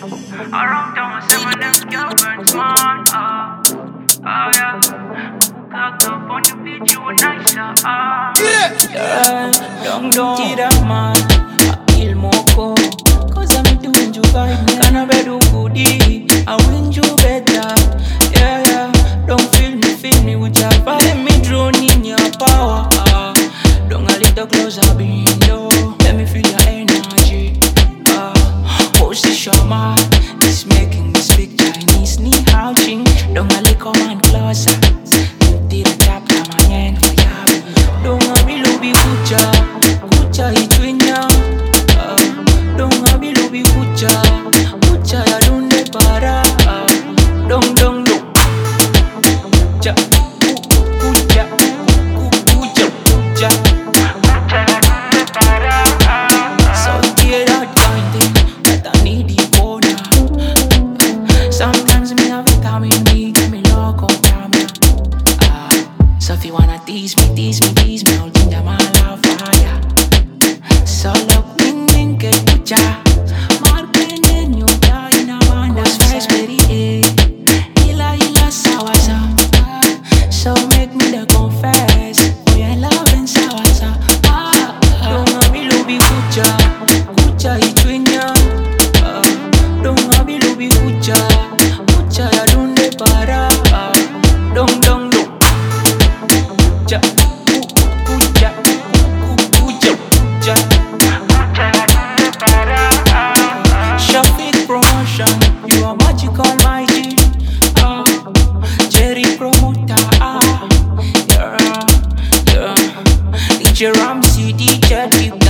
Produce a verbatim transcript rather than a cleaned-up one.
Around town, seven them girl burn smart. Ah, oh yeah. Clocked up on the beach, you were nicer. Ah, Yeah, don't don't get up, man. I feel moko, cause I'm doing you vibe, man. Can I be do goodie? I win you better. Yeah, yeah. Don't feel me, feel me with your vibe. Let me drown in your power. Ah, don't a little closer, be low. Let me feel your energy. Ah, oh, see, Shama, it's making me speak Chinese. Ni hao ching, don't a little man closer. Tira tap, come on, yeah, yeah. Don't a be lobby kucha, kucha itwinya. Don't a be lobby kucha, kucha ya dunde para. Dong dong dong, kucha, kucha, kucha, kucha. So tear that kind thing that I need the corner. Sometimes me have it coming me, give me loco, camera. Ah, so if you wanna tease me, tease me, tease me, I'll think that my love fire. So look, wing wing get kucha, marpen en yo ya ina wanda. Cause vibes very eh, ila ila sawa sa. So make me the confess, oh yeah love and sawa sa. Ah, don't want me lobby kucha, kucha itwinya. Ah, don't want me lobby kucha, kucha ya dunde para. Ah, dong dong dong. Ja, ku- kucha, ku- kucha, kucha. Shafiq promotion, you are magical, my G. Ah, Jerry promoter, ah, yeah, yeah. D J Ramsey, D J